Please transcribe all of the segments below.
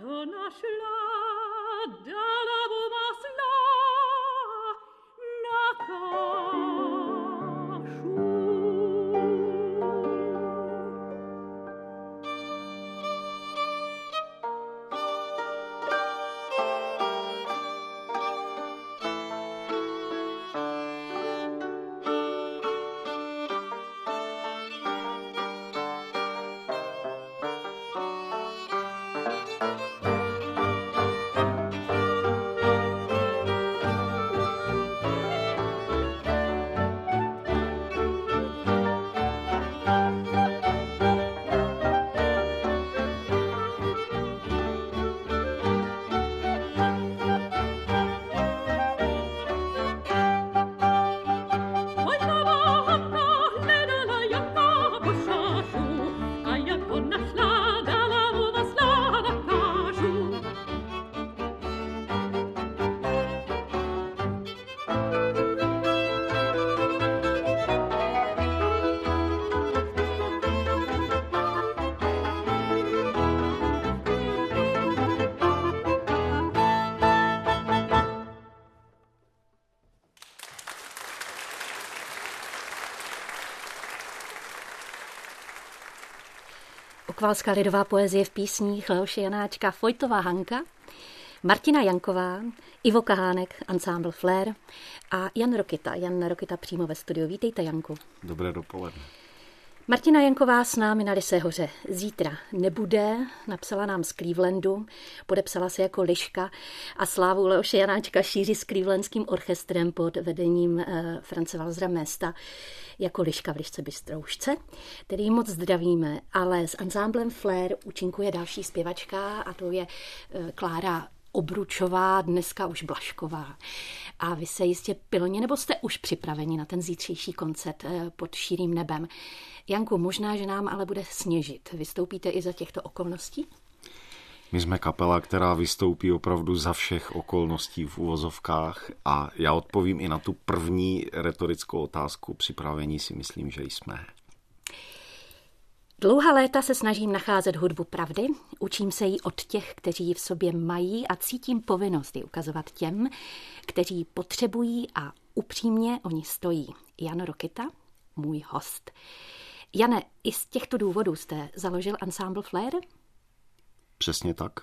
Okvalská lidová poezie v písních Leoše Janáčka, Fojtová Hanka, Martina Janková, Ivo Kahánek, Ansámbl Flair a Jan Rokita. Jan Rokita přímo ve studiu. Vítejte, Janku. Dobré dopoledne. Martina Janková s námi na Lysé hoře zítra nebude, napsala nám z Clevelandu, podepsala se jako Liška a slávu Leoše Janáčka šíří s Clevelandským orchestrem pod vedením France Walsera Mesta jako Liška v Lišce Bystroušce, který moc zdravíme, ale s ansámblem Flair účinkuje další zpěvačka a to je Klára Obručová, dneska už Blažková. A vy se jistě pilně, nebo jste už připraveni na ten zítřejší koncert pod širým nebem. Janku, možná, že nám ale bude sněžit. Vystoupíte i za těchto okolností? My jsme kapela, která vystoupí opravdu za všech okolností v uvozovkách a já odpovím i na tu první retorickou otázku. Připravení si myslím, že jsme. Dlouhá léta se snažím nacházet hudbu pravdy, učím se ji od těch, kteří ji v sobě mají a cítím povinnost ji ukazovat těm, kteří potřebují a upřímně o ní stojí. Jan Rokita, můj host. Jane, i z těchto důvodů jste založil ansámbl Flair? Přesně tak.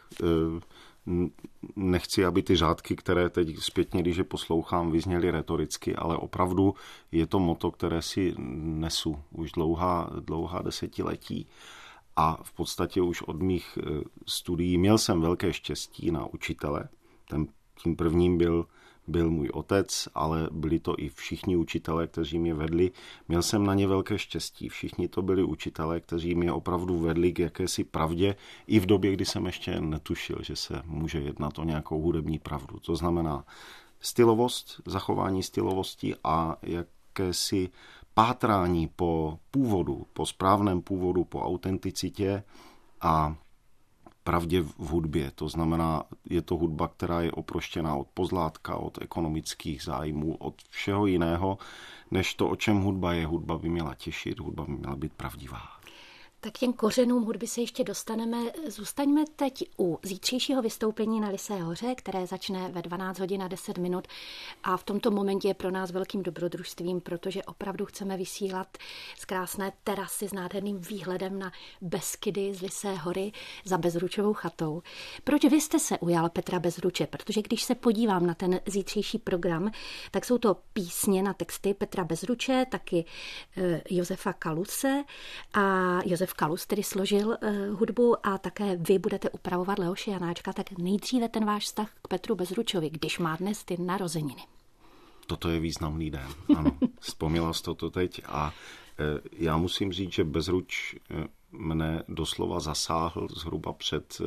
Nechci, aby ty řádky, které teď zpětně, když je poslouchám, vyzněly retoricky, ale opravdu je to motto, které si nesu už dlouhá desetiletí. A v podstatě už od mých studií měl jsem velké štěstí na učitele. Tím prvním byl můj otec, ale byli to i všichni učitelé, kteří mě vedli. Měl jsem na ně velké štěstí. Všichni to byli učitelé, kteří mě opravdu vedli k jakési pravdě i v době, kdy jsem ještě netušil, že se může jednat o nějakou hudební pravdu. To znamená stylovost, zachování stylovosti a jakési pátrání po původu, po správném původu, po autenticitě a pravdě v hudbě. To znamená, je to hudba, která je oproštěná od pozlátka, od ekonomických zájmů, od všeho jiného, než to, o čem hudba je. Hudba by měla těšit, hudba by měla být pravdivá. Tak těm kořenům hudby se ještě dostaneme. Zůstaňme teď u zítřejšího vystoupení na Lysé hoře, které začne ve 12 hodin a 10 minut a v tomto momentě je pro nás velkým dobrodružstvím, protože opravdu chceme vysílat z krásné terasy s nádherným výhledem na Beskydy z Lysé hory za Bezručovou chatou. Proč vy jste se ujal Petra Bezruče? Protože když se podívám na ten zítřejší program, tak jsou to písně na texty Petra Bezruče, taky Josefa Kaluse a Josef Kalus tedy složil hudbu a také vy budete upravovat Leoše Janáčka, tak nejdříve ten váš vztah k Petru Bezručovi, když má dnes ty narozeniny. Toto je významný den, ano. Vzpomněla jsi to teď a já musím říct, že Bezruč mne doslova zasáhl zhruba před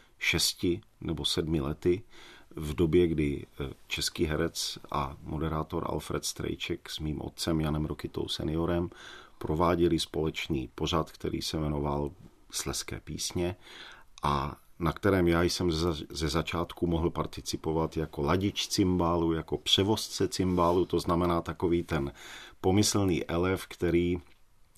6 nebo 7 lety v době, kdy český herec a moderátor Alfred Strejček s mým otcem Janem Rokitou seniorem prováděli společný pořad, který se jmenoval Slezské písně a na kterém já jsem ze začátku mohl participovat jako ladič cymbálu, jako převozce cymbálu, to znamená takový ten pomyslný elev, který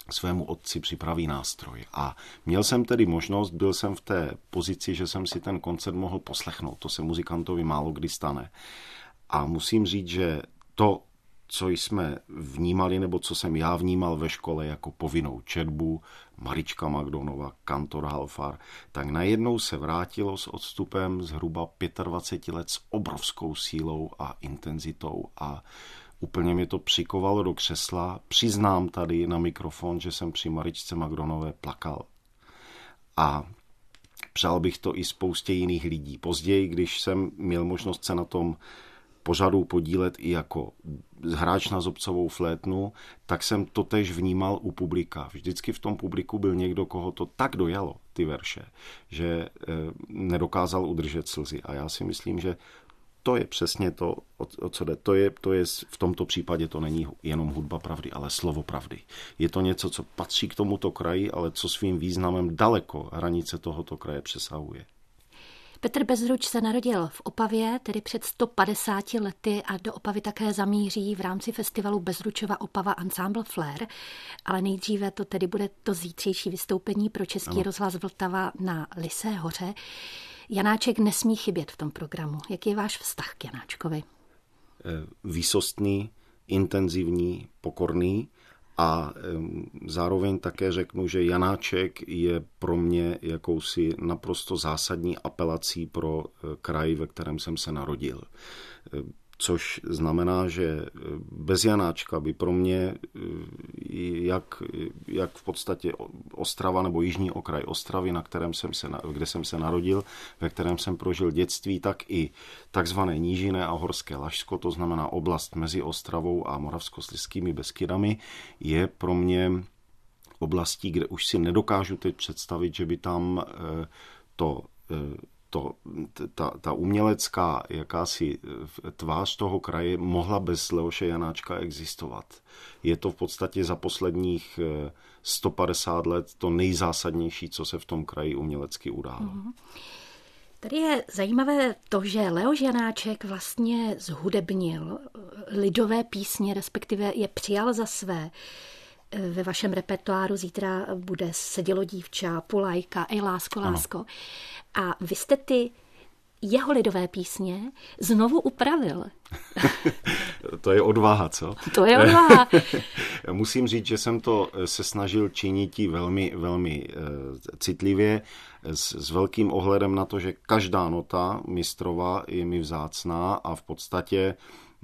svému otci připraví nástroj. A měl jsem tedy možnost, byl jsem v té pozici, že jsem si ten koncert mohl poslechnout. To se muzikantovi málo kdy stane. A musím říct, že to, co jsme vnímali, nebo co jsem já vnímal ve škole jako povinnou četbu, Marička Magdonova, kantor Halfar, tak najednou se vrátilo s odstupem zhruba 25 let s obrovskou sílou a intenzitou a úplně mě to přikovalo do křesla. Přiznám tady na mikrofon, že jsem při Maričce Magdonové plakal. A přál bych to i spoustě jiných lidí. Později, když jsem měl možnost se na tom pořadu podílet i jako hráč na zobcovou flétnu, tak jsem to též vnímal u publika. Vždycky v tom publiku byl někdo, koho to tak dojalo, ty verše, že nedokázal udržet slzy. A já si myslím, že to je přesně to, o co jde. To je v tomto případě to není jenom hudba pravdy, ale slovo pravdy. Je to něco, co patří k tomuto kraji, ale co svým významem daleko hranice tohoto kraje přesahuje. Petr Bezruč se narodil v Opavě, tedy před 150 lety a do Opavy také zamíří v rámci festivalu Bezručova Opava Ensemble Flair, ale nejdříve to tedy bude to zítřejší vystoupení pro Český rozhlas Vltava na Lysé hoře. Janáček nesmí chybět v tom programu. Jaký je váš vztah k Janáčkovi? Výsostný, intenzivní, pokorný a zároveň také řeknu, že Janáček je pro mě jakousi naprosto zásadní apelací pro kraj, ve kterém jsem se narodil. Což znamená, že bez Janáčka by pro mě, jak v podstatě Ostrava nebo jižní okraj Ostravy, kde jsem se narodil, ve kterém jsem prožil dětství, tak i takzvané nížinné a horské Lašsko, to znamená oblast mezi Ostravou a Moravskoslezskými Beskydami, je pro mě oblastí, kde už si nedokážu teď představit, že by tam ta umělecká jakási tvář toho kraje mohla bez Leoše Janáčka existovat. Je to v podstatě za posledních 150 let to nejzásadnější, co se v tom kraji umělecky událo. Tady je zajímavé to, že Leoš Janáček vlastně zhudebnil lidové písně, respektive je přijal za své. Ve vašem repertoáru zítra bude Sedělo dívča, Pulajka, Ej lásko, lásko. A vy jste ty jeho lidové písně znovu upravil. To je odvaha, co? To je odvaha. Musím říct, že jsem to se snažil činit velmi, velmi citlivě, s velkým ohledem na to, že každá nota mistrova je mi vzácná a v podstatě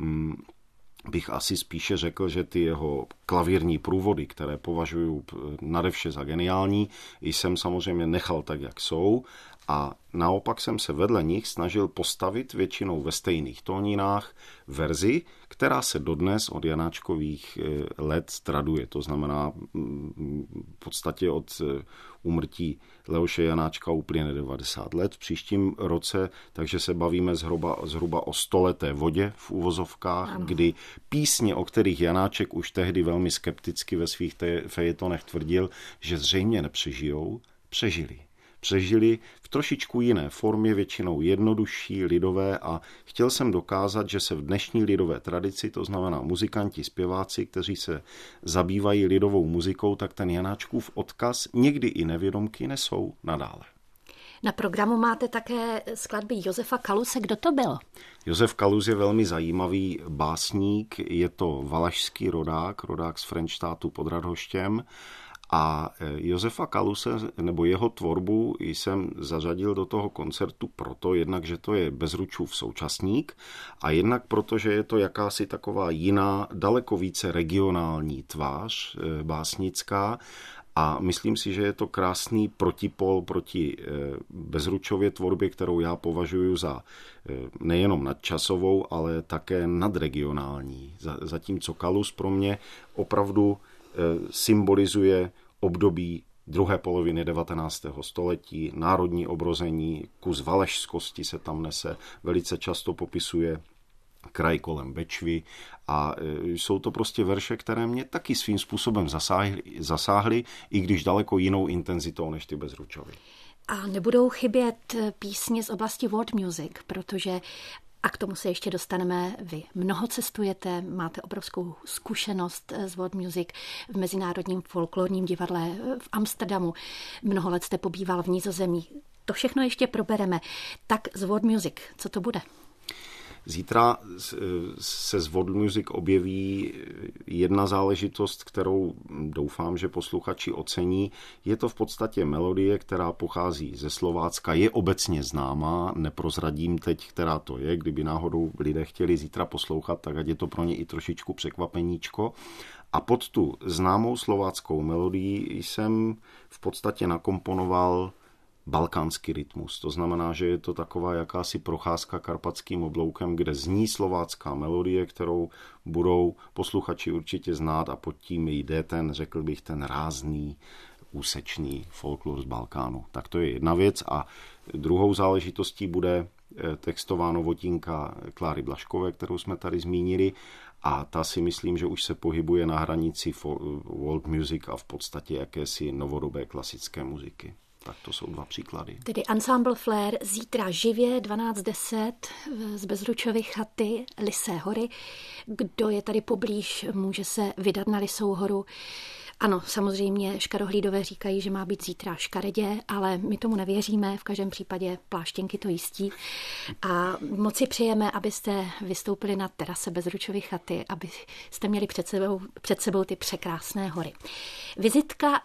bych asi spíše řekl, že ty jeho klavírní průvody, které považuji nadevše za geniální, jsem samozřejmě nechal tak, jak jsou, a naopak jsem se vedle nich snažil postavit většinou ve stejných tóninách verzi, která se dodnes od Janáčkových let traduje. To znamená v podstatě od úmrtí Leoše Janáčka uplyne 90 let v příštím roce, takže se bavíme zhruba o 100leté vodě v uvozovkách, kdy písně, o kterých Janáček už tehdy velmi skepticky ve svých fejetonech tvrdil, že zřejmě nepřežijou, přežili v trošičku jiné formě, většinou jednodušší, lidové, a chtěl jsem dokázat, že se v dnešní lidové tradici, to znamená muzikanti, zpěváci, kteří se zabývají lidovou muzikou, tak ten Janáčkův odkaz někdy i nevědomky nesou nadále. Na programu máte také skladby Josefa Kaluse. Kdo to byl? Josef Kalus je velmi zajímavý básník, je to valašský rodák z Frenštátu pod Radhoštěm. A Josefa Kaluse, nebo jeho tvorbu, jsem zařadil do toho koncertu proto, jednak, že to je Bezručův současník, a jednak proto, že je to jakási taková jiná, daleko více regionální tvář básnická, a myslím si, že je to krásný protipol proti Bezručově tvorbě, kterou já považuji za nejenom nadčasovou, ale také nadregionální. Zatímco Kalus pro mě opravdu symbolizuje období druhé poloviny 19. století, národní obrození, kus valašskosti se tam nese, velice často popisuje kraj kolem Bečvy, a jsou to prostě verše, které mě taky svým způsobem zasáhly, i když daleko jinou intenzitou než ty Bezručovy. A nebudou chybět písně z oblasti world music, protože A k tomu se ještě dostaneme. Vy mnoho cestujete, máte obrovskou zkušenost z world music v Mezinárodním folklorním divadle v Amsterdamu. Mnoho let jste pobýval v Nizozemí. To všechno ještě probereme. Tak z world music, co to bude? Zítra se z world music objeví jedna záležitost, kterou doufám, že posluchači ocení. Je to v podstatě melodie, která pochází ze Slovácka, je obecně známá, neprozradím teď, která to je, kdyby náhodou lidé chtěli zítra poslouchat, tak ať je to pro ně i trošičku překvapeníčko. A pod tu známou slováckou melodii jsem v podstatě nakomponoval balkánský rytmus. To znamená, že je to taková jakási procházka karpatským obloukem, kde zní slovácká melodie, kterou budou posluchači určitě znát a pod tím jde ten, řekl bych, ten rázný, úsečný folklor z Balkánu. Tak to je jedna věc a druhou záležitostí bude textová novotinka Kláry Blažkové, kterou jsme tady zmínili a ta si myslím, že už se pohybuje na hranici world music a v podstatě jakési novodobé klasické muziky. Tak to jsou dva příklady. Tedy Ensemble Flair zítra živě 12:10 z Bezručovy chaty Lysé hory. Kdo je tady poblíž, může se vydat na Lysou horu. Ano, samozřejmě škarohlídové říkají, že má být zítra škaredě, ale my tomu nevěříme, v každém případě pláštěnky to jistí. A moc si přejeme, abyste vystoupili na terase Bezručovy chaty, abyste měli před sebou ty překrásné hory. Vizitka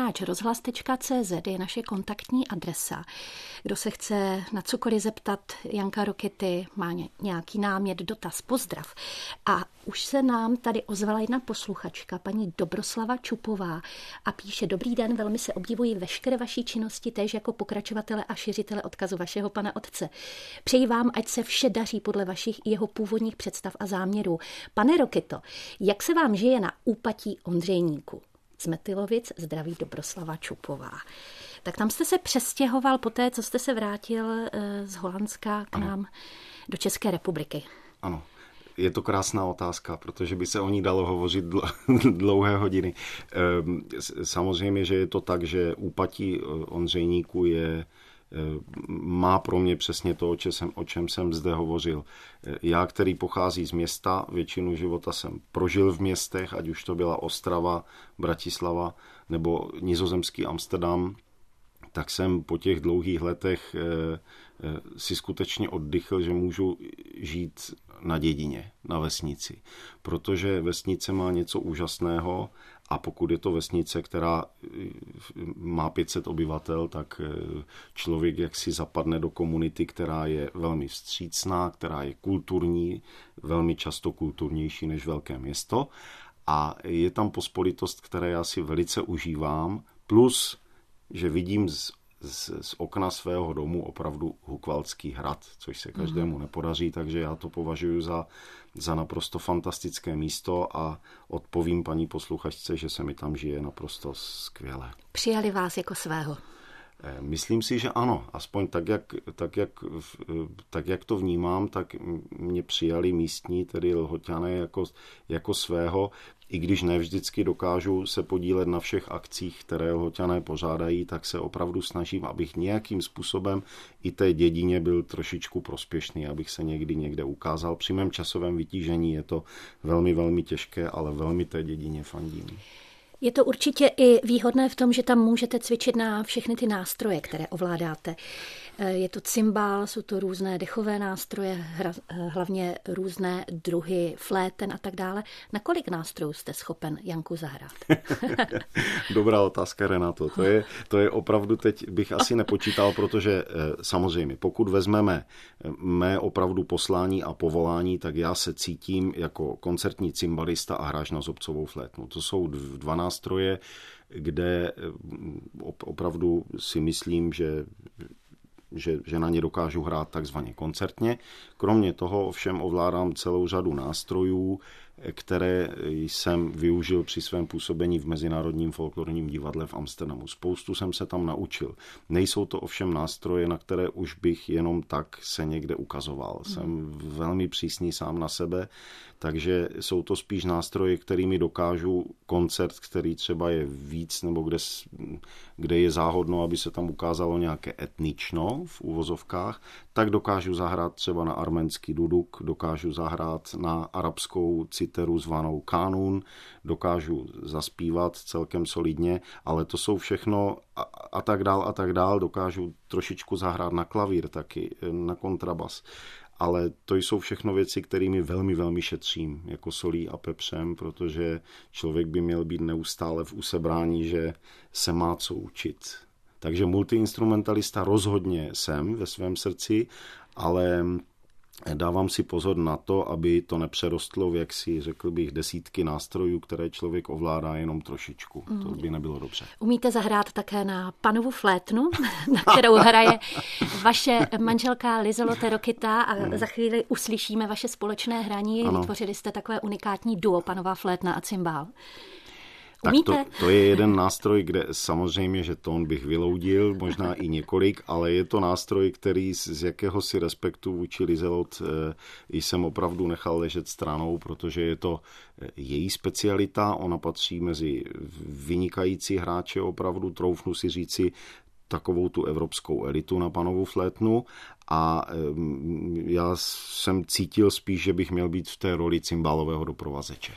@rozhlas.cz je naše kontaktní adresa. Kdo se chce na cokoliv zeptat Janka Rokety, má nějaký námět, dotaz, pozdrav. A už se nám tady ozvala jedna posluchačka, paní Dobroslava Čupová a píše: Dobrý den, velmi se obdivují veškeré vaší činnosti, též jako pokračovatele a šiřitele odkazu vašeho pana otce. Přeji vám, ať se vše daří podle vašich i jeho původních představ a záměrů. Pane Roketo, jak se vám žije na úpatí Ondřejníku? Z Metylovic zdraví Dobroslava Čupová. Tak tam jste se přestěhoval poté, co jste se vrátil z Holandska k nám do České republiky. Ano. Je to krásná otázka, protože by se o ní dalo hovořit dlouhé hodiny. Samozřejmě, že je to tak, že úpatí Ondřejníku má pro mě přesně to, o čem jsem zde hovořil. Já, který pochází z města, většinu života jsem prožil v městech, ať už to byla Ostrava, Bratislava nebo nizozemský Amsterdam, tak jsem po těch dlouhých letech si skutečně oddychl, že můžu žít na dědině, na vesnici. Protože vesnice má něco úžasného a pokud je to vesnice, která má 500 obyvatel, tak člověk jaksi zapadne do komunity, která je velmi vstřícná, která je kulturní, velmi často kulturnější než velké město a je tam pospolitost, které já si velice užívám, plus že vidím z okna svého domu opravdu Hukvaldský hrad, což se každému nepodaří, takže já to považuji za naprosto fantastické místo a odpovím paní posluchačce, že se mi tam žije naprosto skvěle. Přijali vás jako svého? Myslím si, že ano. Aspoň tak, jak to vnímám, tak mě přijali místní, tedy Lhoťané, jako svého. I když ne vždycky dokážu se podílet na všech akcích, které Lhoťané pořádají, tak se opravdu snažím, abych nějakým způsobem i té dědině byl trošičku prospěšný, abych se někde ukázal. Při mém časovém vytížení je to velmi, velmi těžké, ale velmi té dědině fandím. Je to určitě i výhodné v tom, že tam můžete cvičit na všechny ty nástroje, které ovládáte. Je to cymbál, jsou to různé dechové nástroje, hlavně různé druhy fléten a tak dále. Na kolik nástrojů jste schopen, Janku, zahrát? Dobrá otázka, Renato. To je opravdu, teď bych asi nepočítal, protože samozřejmě, pokud vezmeme mé opravdu poslání a povolání, tak já se cítím jako koncertní cymbalista a hráč na zobcovou flétnu. To jsou dva nástroje, kde opravdu si myslím, že na ně dokážu hrát takzvaně koncertně. Kromě toho ovšem ovládám celou řadu nástrojů, které jsem využil při svém působení v Mezinárodním folklorním divadle v Amsterdamu. Spoustu jsem se tam naučil. Nejsou to ovšem nástroje, na které už bych jenom tak se někde ukazoval. Jsem velmi přísný sám na sebe, takže jsou to spíš nástroje, kterými dokážu koncert, který třeba je víc, nebo kde je záhodno, aby se tam ukázalo nějaké etnično v uvozovkách, tak dokážu zahrát třeba na arménský duduk, dokážu zahrát na arabskou citeru zvanou kánun, dokážu zaspívat celkem solidně, ale to jsou všechno a tak dál, dokážu trošičku zahrát na klavír taky, na kontrabas. Ale to jsou všechno věci, kterými velmi, velmi šetřím, jako solí a pepřem, protože člověk by měl být neustále v usebrání, že se má co učit. Takže multiinstrumentalista rozhodně jsem ve svém srdci, ale dávám si pozor na to, aby to nepřerostlo v jaksi, řekl bych, desítky nástrojů, které člověk ovládá jenom trošičku. To by nebylo dobře. Umíte zahrát také na panovu flétnu, na kterou hraje vaše manželka Lizolotte Rokita a za chvíli uslyšíme vaše společné hraní. Ano. Vytvořili jste takové unikátní duo panová flétna a cymbál. Tak to je jeden nástroj, kde samozřejmě, že tón bych vyloudil, možná i několik, ale je to nástroj, který z jakéhosi respektu vůči Lizelot jsem opravdu nechal ležet stranou, protože je to její specialita, ona patří mezi vynikající hráče, opravdu troufnu si říci, takovou tu evropskou elitu na panovou flétnu a já jsem cítil spíš, že bych měl být v té roli cymbálového doprovazeče.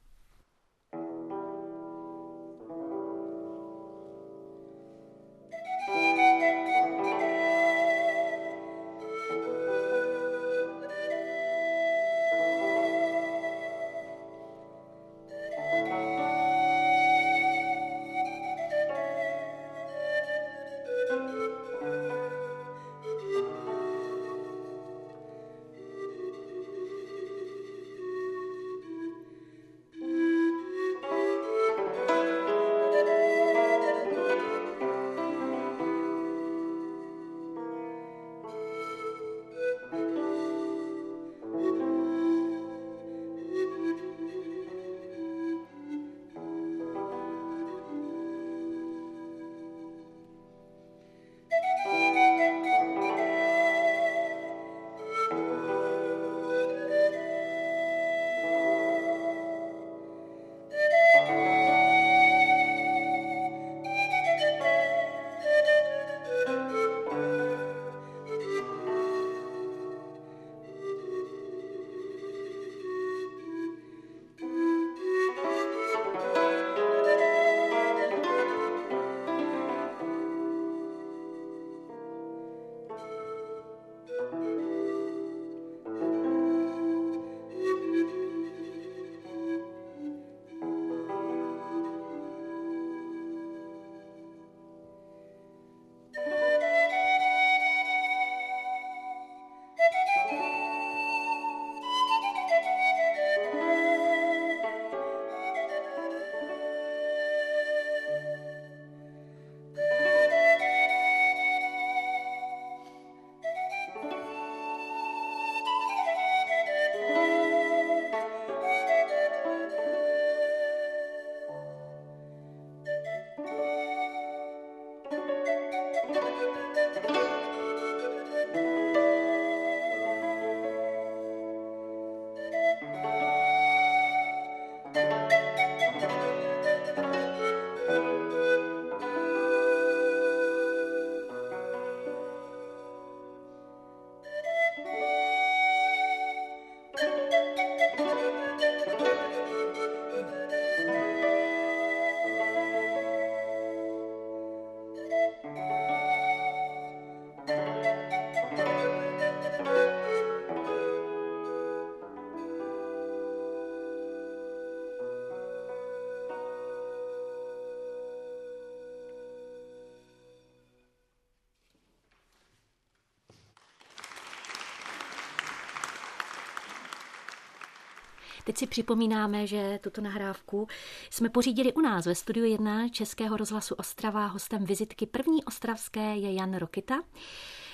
Teď si připomínáme, že tuto nahrávku jsme pořídili u nás ve Studiu 1 Českého rozhlasu Ostrava. Hostem vizitky první ostravské je Jan Rokita.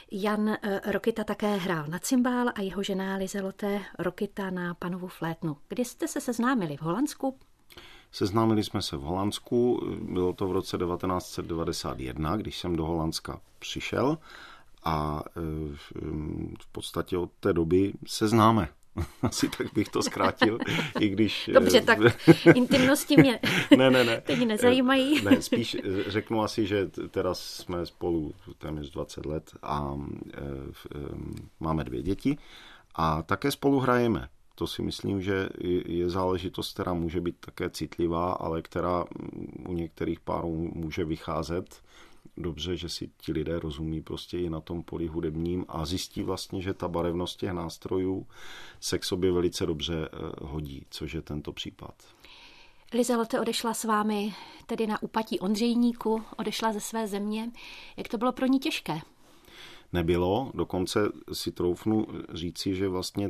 Jan Rokita také hrál na cymbál a jeho žena Liselotte Rokita na panovu flétnu. Kdy jste se seznámili? V Holandsku? Seznámili jsme se v Holandsku, bylo to v roce 1991, když jsem do Holandska přišel a v podstatě od té doby se známe. Asi tak bych to zkrátil, i když... Dobře, tak intimnosti mě ne. teď nezajímají. Ne, spíš řeknu asi, že teda jsme spolu téměř 20 let a máme 2 děti a také spolu hrajeme. To si myslím, že je záležitost, která může být také citlivá, ale která u některých párů může vycházet dobře, že si ti lidé rozumí prostě i na tom poli hudebním a zjistí vlastně, že ta barevnost těch nástrojů se k sobě velice dobře hodí, což je tento případ. Liselotte odešla s vámi tedy na úpatí Ondřejníku, odešla ze své země. Jak to bylo pro ní těžké? Nebylo, dokonce si troufnu říci, že vlastně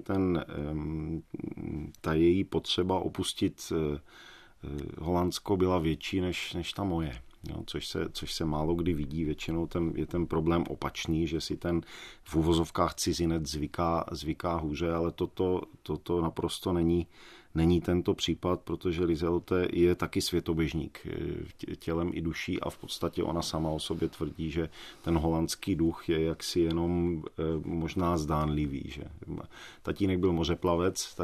ta její potřeba opustit Holandsko byla větší než ta moje. Jo, což se málo kdy vidí, většinou je ten problém opačný, že si ten v uvozovkách cizinec zvyká hůře, ale toto naprosto není tento případ, protože Liselotte je taky světoběžník tělem i duší a v podstatě ona sama o sobě tvrdí, že ten holandský duch je jaksi jenom možná zdánlivý. Že? Tatínek byl mořeplavec,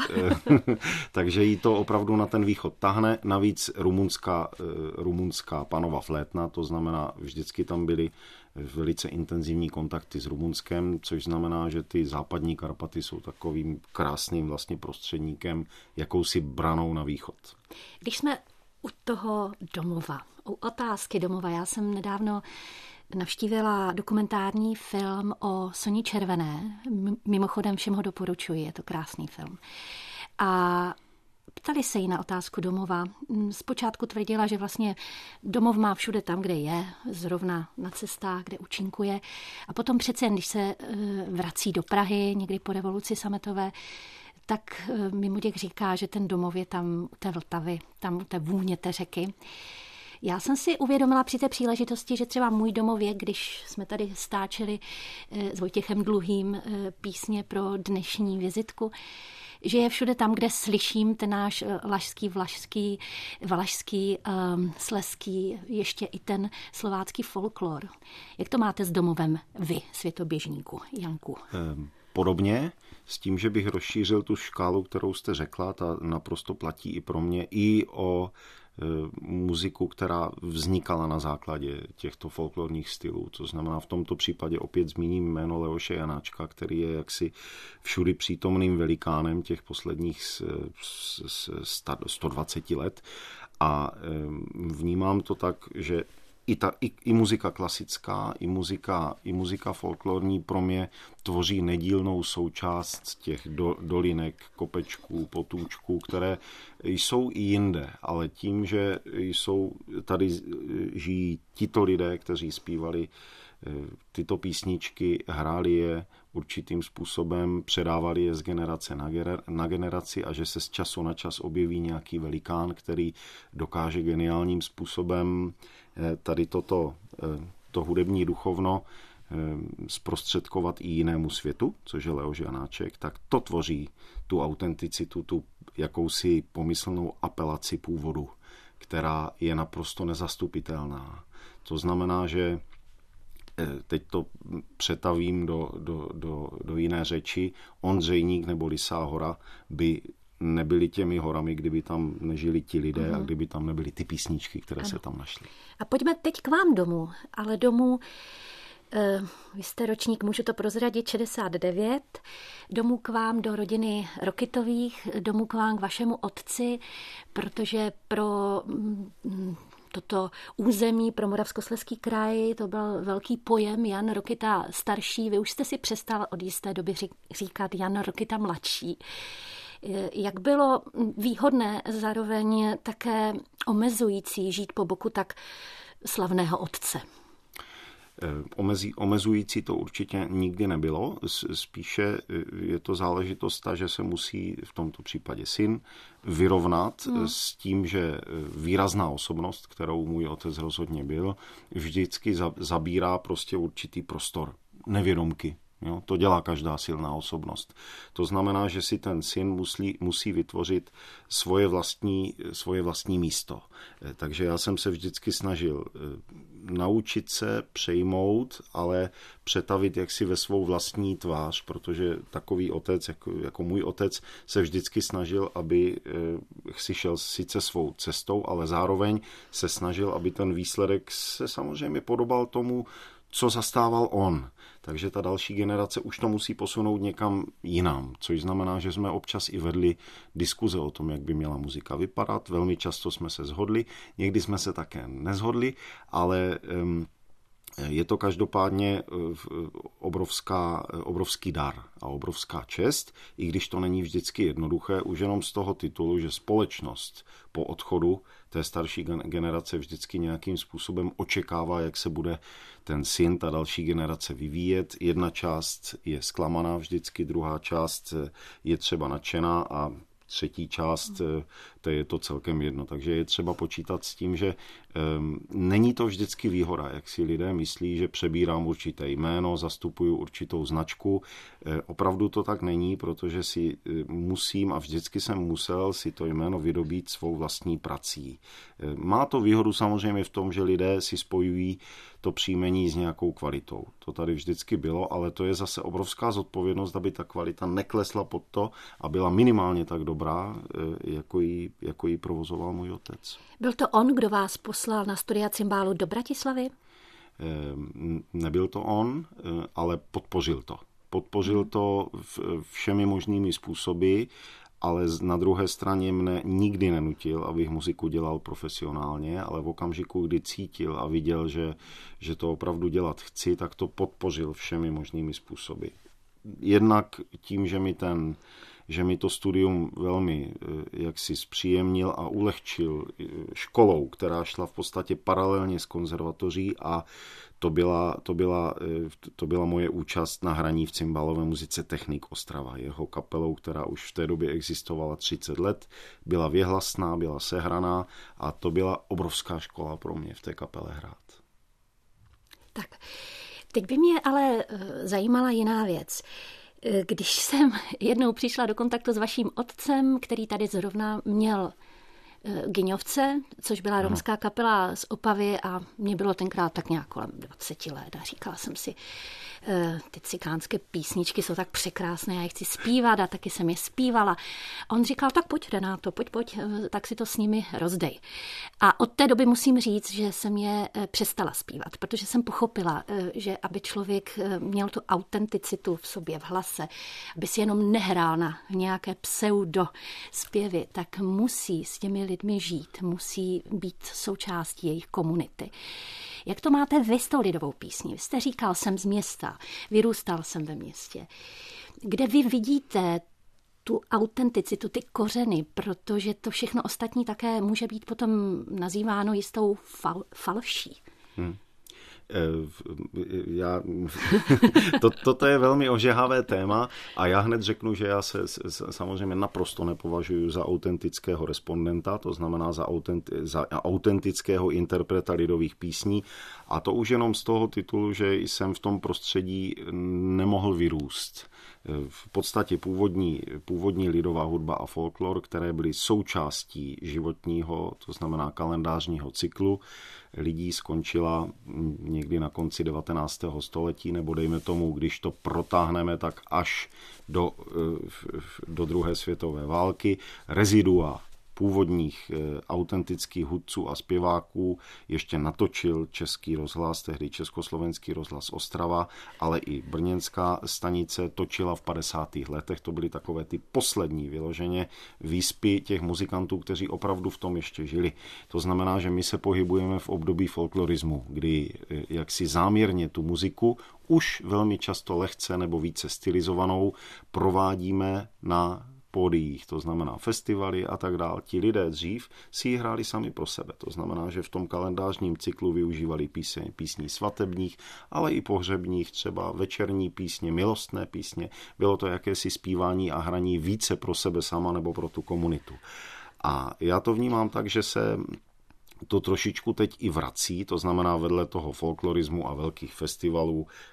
takže jí to opravdu na ten východ tahne. Navíc rumunská panova flétna, to znamená, vždycky tam byly velice intenzivní kontakty s Rumunskem, což znamená, že ty západní Karpaty jsou takovým krásným vlastně prostředníkem, jakousi branou na východ. Když jsme u toho domova, u otázky domova, já jsem nedávno navštívila dokumentární film o Soni Červené. Mimochodem všem ho doporučuji, je to krásný film. A ptali se jí na otázku domova. Zpočátku tvrdila, že vlastně domov má všude tam, kde je, zrovna na cestách, kde účinkuje. A potom přece jen, když se vrací do Prahy, někdy po revoluci sametové, tak Mimoděk říká, že ten domov je tam u té Vltavy, tam u té vůně té řeky. Já jsem si uvědomila při té příležitosti, že třeba můj domov je, když jsme tady stáčeli s Vojtěchem Dluhým písně pro dnešní vizitku, že je všude tam, kde slyším ten náš lašský, valašský, slezský, ještě i ten slovácký folklor. Jak to máte s domovem vy, světoběžníku, Janku? Podobně, s tím, že bych rozšířil tu škálu, kterou jste řekla, ta naprosto platí i pro mě, i o muziku, která vznikala na základě těchto folklorních stylů. To znamená, v tomto případě opět zmíním jméno Leoše Janáčka, který je jaksi všudy přítomným velikánem těch posledních 120 let. A vnímám to tak, že i muzika klasická, i muzika folklorní pro mě tvoří nedílnou součást těch dolinek, kopečků, potůčků, které jsou i jinde, ale tím, že tady žijí tito lidé, kteří zpívali tyto písničky, hráli je určitým způsobem, předávali je z generace na generaci a že se z času na čas objeví nějaký velikán, který dokáže geniálním způsobem tady to hudební duchovno zprostředkovat i jinému světu, což je Leoš Janáček, tak to tvoří tu autenticitu, tu jakousi pomyslnou apelaci původu, která je naprosto nezastupitelná. To znamená, že teď to přetavím do jiné řeči, Ondřejník nebo Lysá hora by nebyly těmi horami, kdyby tam nežili ti lidé a kdyby tam nebyly ty písničky, které se tam našly. A pojďme teď k vám domů, ale domů, vy jste ročník, můžu to prozradit, 69, domů k vám do rodiny Rokitových, domů k vám k vašemu otci, protože pro toto území, pro Moravskoslezský kraj, to byl velký pojem Jan Rokita starší. Vy už jste si přestal od jisté doby říkat Jan Rokita mladší. Jak bylo výhodné, zároveň také omezující žít po boku tak slavného otce? Omezující to určitě nikdy nebylo. Spíše je to záležitost ta, že se musí v tomto případě syn vyrovnat s tím, že výrazná osobnost, kterou můj otec rozhodně byl, vždycky zabírá prostě určitý prostor nevědomky. Jo, to dělá každá silná osobnost. To znamená, že si ten syn musí vytvořit svoje vlastní místo. Takže já jsem se vždycky snažil naučit se, přejmout, ale přetavit jaksi ve svou vlastní tvář, protože takový otec, jako můj otec, se vždycky snažil, aby si šel sice svou cestou, ale zároveň se snažil, aby ten výsledek se samozřejmě podobal tomu, co zastával on. Takže ta další generace už to musí posunout někam jinam, což znamená, že jsme občas i vedli diskuze o tom, jak by měla muzika vypadat. Velmi často jsme se shodli, někdy jsme se také neshodli, ale je to každopádně obrovský dar a obrovská čest, i když to není vždycky jednoduché, už jenom z toho titulu, že společnost po odchodu té starší generace vždycky nějakým způsobem očekává, jak se bude ten syn, ta další generace vyvíjet. Jedna část je zklamaná vždycky, druhá část je třeba nadšená a třetí část, to je to celkem jedno. Takže je třeba počítat s tím, že není to vždycky výhoda, jak si lidé myslí, že přebírám určité jméno, zastupuju určitou značku. Opravdu to tak není, protože si musím a vždycky jsem musel si to jméno vydobít svou vlastní prací. Má to výhodu samozřejmě v tom, že lidé si spojují to příjmení s nějakou kvalitou. To tady vždycky bylo, ale to je zase obrovská zodpovědnost, aby ta kvalita neklesla pod to a byla minimálně tak dobrá, jako ji provozoval můj otec. Byl to on, kdo vás poslal na studia cimbálu do Bratislavy? Nebyl to on, ale podpořil to. Podpořil to všemi možnými způsoby, ale na druhé straně mne nikdy nenutil, abych muziku dělal profesionálně, ale v okamžiku, kdy cítil a viděl, že to opravdu dělat chci, tak to podpořil všemi možnými způsoby. Jednak tím, že mi to studium velmi jaksi zpříjemnil a ulehčil školou, která šla v podstatě paralelně s konzervatoří a to byla moje účast na hraní v cimbálové muzice Technik Ostrava. Jeho kapelou, která už v té době existovala 30 let, byla věhlasná, byla sehraná a to byla obrovská škola pro mě v té kapele hrát. Tak, teď by mě ale zajímala jiná věc. Když jsem jednou přišla do kontaktu s vaším otcem, který tady zrovna měl Gyňovce, což byla romská kapela z Opavy a mě bylo tenkrát tak nějak kolem 20 let a říkala jsem si, ty cikánské písničky jsou tak překrásné, já je chci zpívat a taky jsem je zpívala. A on říkal, tak pojď Renáto, pojď, tak si to s nimi rozdej. A od té doby musím říct, že jsem je přestala zpívat, protože jsem pochopila, že aby člověk měl tu autenticitu v sobě, v hlase, aby si jenom nehrál na nějaké pseudo zpěvy, tak musí s těmi lidmi žít, musí být součástí jejich komunity. Jak to máte vy s tou lidovou písní? Vy jste říkal, jsem z města, vyrůstal jsem ve městě. Kde vy vidíte tu autenticitu, ty kořeny, protože to všechno ostatní také může být potom nazýváno jistou falší. Toto je velmi ožehavé téma a já hned řeknu, že já se samozřejmě naprosto nepovažuji za autentického respondenta, to znamená za autentického interpreta lidových písní a to už jenom z toho titulu, že jsem v tom prostředí nemohl vyrůst. V podstatě původní lidová hudba a folklor, které byly součástí životního, to znamená kalendářního cyklu lidí, skončila někdy na konci 19. století, nebo dejme tomu, když to protáhneme, tak až do druhé světové války. Rezidua původních autentických hudců a zpěváků ještě natočil Český rozhlas, tehdy Československý rozhlas Ostrava, ale i brněnská stanice točila v 50. letech. To byly takové ty poslední vyloženě výspy těch muzikantů, kteří opravdu v tom ještě žili. To znamená, že my se pohybujeme v období folklorismu, kdy jaksi záměrně tu muziku už velmi často lehce nebo více stylizovanou provádíme na pódiích, to znamená festivaly a tak dále. Ti lidé dřív si ji hráli sami pro sebe. To znamená, že v tom kalendářním cyklu využívali písní svatebních, ale i pohřebních, třeba večerní písně, milostné písně. Bylo to jakési zpívání a hraní více pro sebe sama nebo pro tu komunitu. A já to vnímám tak, že se to trošičku teď i vrací, to znamená vedle toho folklorismu a velkých festivalů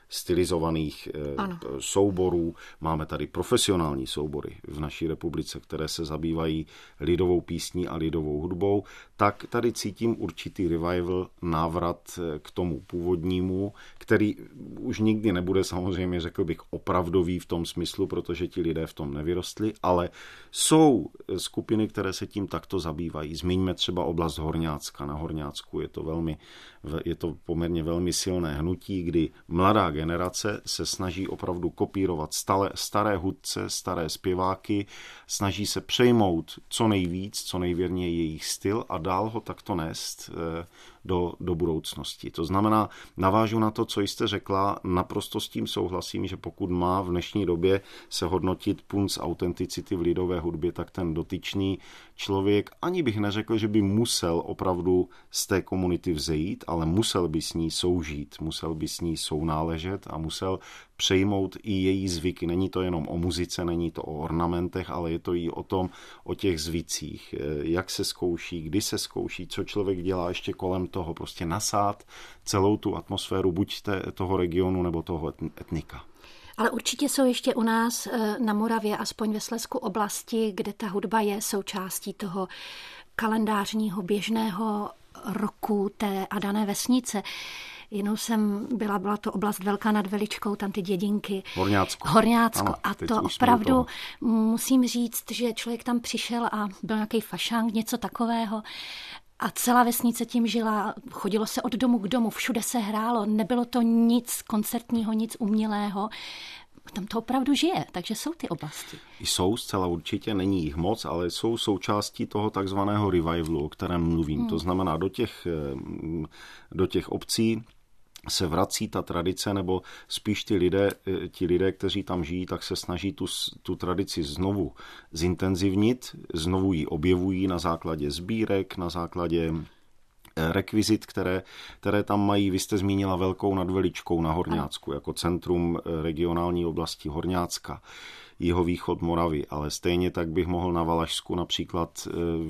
stylizovaných souborů, máme tady profesionální soubory v naší republice, které se zabývají lidovou písní a lidovou hudbou, tak tady cítím určitý revival, návrat k tomu původnímu, který už nikdy nebude samozřejmě, řekl bych, opravdový v tom smyslu, protože ti lidé v tom nevyrostli, ale jsou skupiny, které se tím takto zabývají. Zmiňme třeba oblast Horňácka. Na Horňácku je to poměrně velmi silné hnutí, kdy mladá generace se snaží opravdu kopírovat staré hudce, staré zpěváky, snaží se přejmout co nejvíc, co nejvěrněji jejich styl a dál ho takto nést do budoucnosti. To znamená, navážu na to, co jste řekla, naprosto s tím souhlasím, že pokud má v dnešní době se hodnotit punc autenticity v lidové hudbě, tak ten dotyčný člověk, ani bych neřekl, že by musel opravdu z té komunity vzejít, ale musel by s ní soužít, musel by s ní sounáležet a musel přejmout i její zvyky. Není to jenom o muzice, není to o ornamentech, ale je to i o těch zvicích. Jak se zkouší, kdy se zkouší, co člověk dělá ještě kolem toho, prostě nasát celou tu atmosféru buď toho regionu nebo toho etnika. Ale určitě jsou ještě u nás na Moravě, aspoň ve Slezsku, oblasti, kde ta hudba je součástí toho kalendářního běžného roku té a dané vesnice. Jinou jsem byla to oblast Velká nad Veličkou, tam ty dědinky. Horňácko. Ano, a to opravdu musím říct, že člověk tam přišel a byl nějaký fašang, něco takového. A celá vesnice tím žila, chodilo se od domu k domu, všude se hrálo, nebylo to nic koncertního, nic umělého. Tam to opravdu žije, takže jsou ty oblasti. Jsou zcela určitě, není jich moc, ale jsou součástí toho takzvaného revivalu, o kterém mluvím. To znamená, do těch obcí se vrací ta tradice, nebo spíš ti lidé, kteří tam žijí, tak se snaží tu tradici znovu zintenzivnit, znovu ji objevují na základě sbírek, na základě rekvizit, které tam mají. Vy jste zmínila Velkou nad Veličkou na Horňácku jako centrum regionální oblasti Horňácka, jihovýchod Moravy, ale stejně tak bych mohl na Valašsku například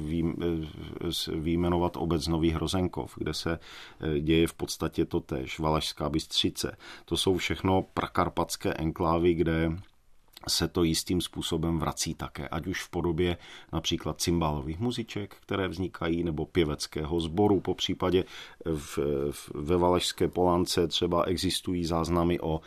vyjmenovat obec Nový Hrozenkov, kde se děje v podstatě totéž, Valašská Bystřice. To jsou všechno prakarpatské enklávy, kde se to jistým způsobem vrací také, ať už v podobě například cymbálových muziček, které vznikají, nebo pěveckého sboru, po případě ve Valašské Polance třeba existují záznamy o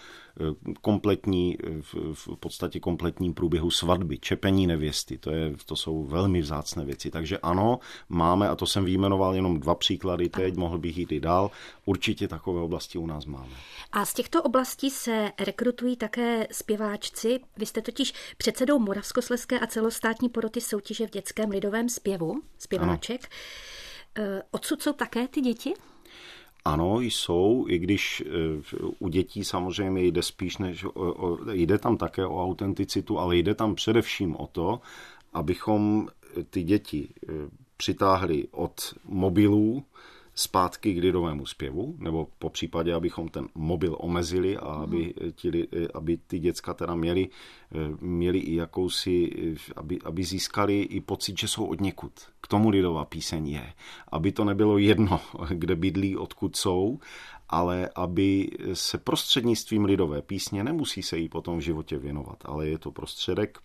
v podstatě kompletním průběhu svatby, čepení nevěsty, to jsou velmi vzácné věci. Takže ano, máme, a to jsem vyjmenoval jenom 2 příklady teď, mohl bych jít i dál, určitě takové oblasti u nás máme. A z těchto oblastí se rekrutují také zpěváčci. Vy jste totiž předsedou Moravskoslezské a celostátní poroty soutěže v dětském lidovém zpěvu, zpěváček. Odsud jsou také ty děti? Ano, jsou, i když u dětí samozřejmě jde spíš jde tam také o autenticitu, ale jde tam především o to, abychom ty děti přitáhli od mobilů zpátky k lidovému zpěvu, nebo po případě, abychom ten mobil omezili a aby ty děcka teda měli i jakousi, aby získali i pocit, že jsou odněkud. K tomu lidová píseň je. Aby to nebylo jedno, kde bydlí, odkud jsou, ale aby se prostřednictvím lidové písně, nemusí se jí potom v životě věnovat, ale je to prostředek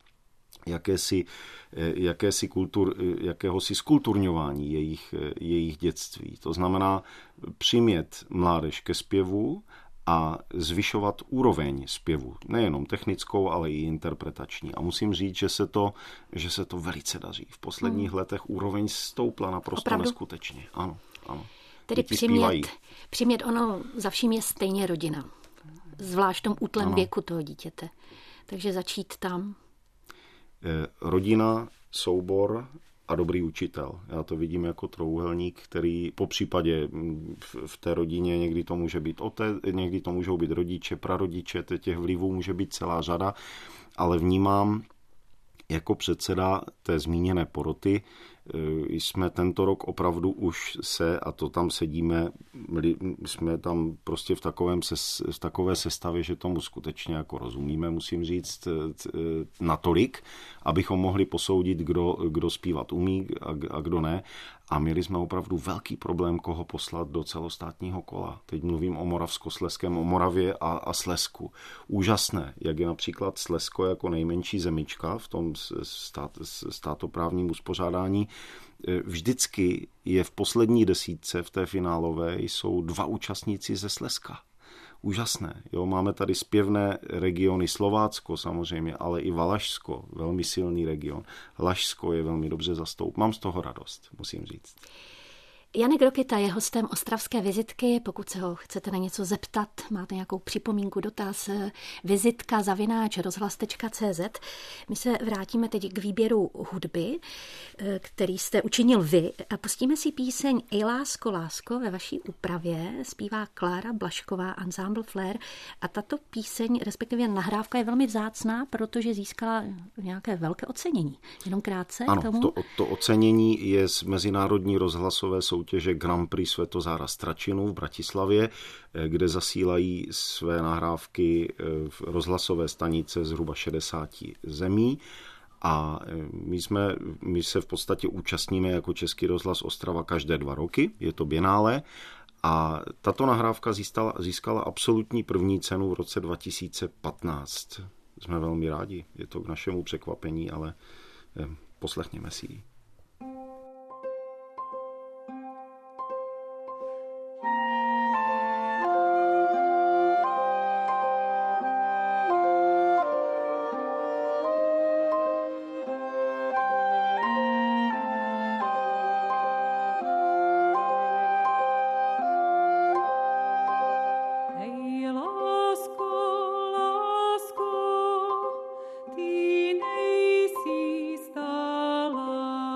jakéhosi skulturňování jejich dětství. To znamená přimět mládež ke zpěvu a zvyšovat úroveň zpěvu. Nejenom technickou, ale i interpretační. A musím říct, že se to velice daří. V posledních letech úroveň stoupla naprosto neskutečně. Ano. Tedy přimět ono za vším je stejně rodina. Zvlášť v tom útlém věku toho dítěte. Takže začít tam. Rodina, soubor a dobrý učitel. Já to vidím jako trojúhelník, který po případě v té rodině někdy to může být otec, někdy to můžou být rodiče, prarodiče, těch vlivů může být celá řada, ale vnímám jako předseda té zmíněné poroty, jsme tento rok opravdu už a to tam sedíme, jsme tam prostě v takové sestavě, že tomu skutečně jako rozumíme, musím říct, natolik, abychom mohli posoudit, kdo zpívat umí a kdo ne. a měli jsme opravdu velký problém, koho poslat do celostátního kola. Teď mluvím o Moravskoslezském, o Moravě a Slezsku. Úžasné, jak je například Slezsko jako nejmenší zemička v tom státoprávním uspořádání. Vždycky je v poslední desítce, v té finálové, jsou 2 účastníci ze Slezska. Úžasné. Jo, máme tady zpěvné regiony Slovácko samozřejmě, ale i Valašsko, velmi silný region. Lašsko je velmi dobře zastoupen. Mám z toho radost, musím říct. Janek Rokita je hostem Ostravské vizitky. Pokud se ho chcete na něco zeptat, máte nějakou připomínku, dotaz, vizitka@rozhlas.cz. My se vrátíme teď k výběru hudby, který jste učinil vy. A pustíme si píseň Ej lásko, lásko ve vaší úpravě. Zpívá Klára Blašková, Ensemble Flair. A tato píseň, respektive nahrávka, je velmi vzácná, protože získala nějaké velké ocenění. Jenom krátce ano, k tomu. To ocenění je z mezinárodní rozhlasové soutěže Grand Prix Světozára Stračinu v Bratislavě, kde zasílají své nahrávky v rozhlasové stanice zhruba 60 zemí. A my se v podstatě účastníme jako Český rozhlas Ostrava každé 2 roky, je to bienále. A tato nahrávka získala absolutní první cenu v roce 2015. Jsme velmi rádi, je to k našemu překvapení, ale poslechněme si ji. Ty nejsi stála.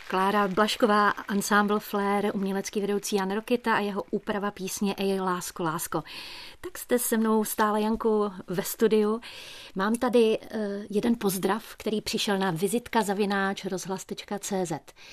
Klára Blažková, ansámbl Flair, umělecký vedoucí Jan Rokita a jeho úprava písně Ej, lásko, lásko. Tak jste se mnou stále, Janku, ve studiu. Mám tady jeden pozdrav, který přišel na vizitka@rozhlas.cz.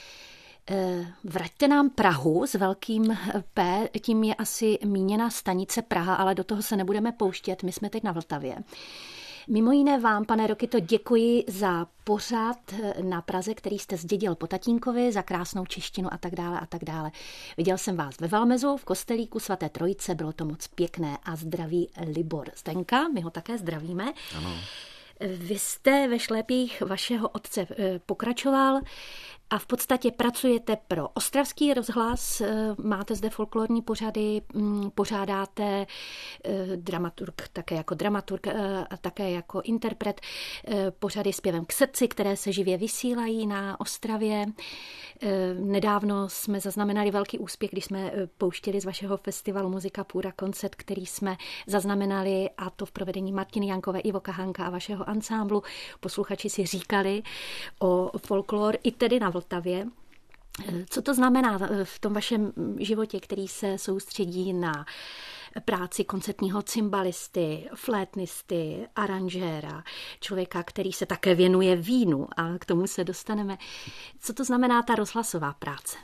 Vraťte nám Prahu s velkým P, tím je asi míněna stanice Praha, ale do toho se nebudeme pouštět, my jsme teď na Vltavě. Mimo jiné vám, pane Rokito, děkuji za pořad na Praze, který jste zdědil po tatínkovi, za krásnou češtinu a tak dále a tak dále. Viděl jsem vás ve Valmezu, v kostelíku svaté Trojice, bylo to moc pěkné a zdraví Libor Zdenka, my ho také zdravíme. Ano. Vy jste ve šlépích vašeho otce pokračoval a v podstatě pracujete pro Ostravský rozhlas, máte zde folklorní pořady, pořádáte dramaturg, také jako dramaturg a také jako interpret pořady Zpěvem k srdci, které se živě vysílají na Ostravě. Nedávno jsme zaznamenali velký úspěch, když jsme pouštěli z vašeho festivalu Muzika Pura koncert, který jsme zaznamenali, a to v provedení Martiny Jankové, Ivo Kahanka a vašeho ansámblu. Posluchači si říkali o folklor i tedy na Vltavě. Co to znamená v tom vašem životě, který se soustředí na práci koncertního cymbalisty, flétnisty, aranžéra, člověka, který se také věnuje vínu, a k tomu se dostaneme. Co to znamená ta rozhlasová práce?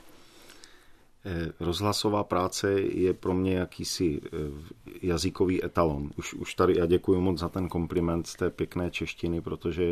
Rozhlasová práce je pro mě jakýsi jazykový etalon. Už tady já děkuji moc za ten kompliment z té pěkné češtiny, protože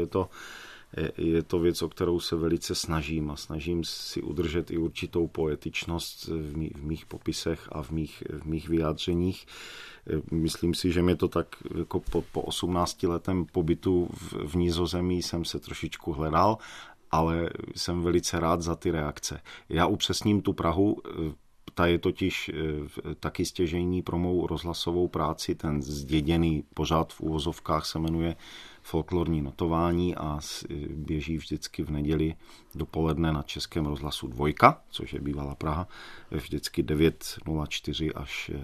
je to věc, o kterou se velice snažím a snažím si udržet i určitou poetičnost v mých popisech a v mých vyjádřeních. Myslím si, že mě to tak jako po 18 letém pobytu v Nizozemí jsem se trošičku hledal, ale jsem velice rád za ty reakce. Já upřesním tu Prahu, ta je totiž taky stěžejní pro mou rozhlasovou práci. Ten zděděný pořad v uvozovkách se jmenuje Folklorní notování a běží vždycky v neděli dopoledne na Českém rozhlasu 2, což je bývalá Praha, vždycky 9:04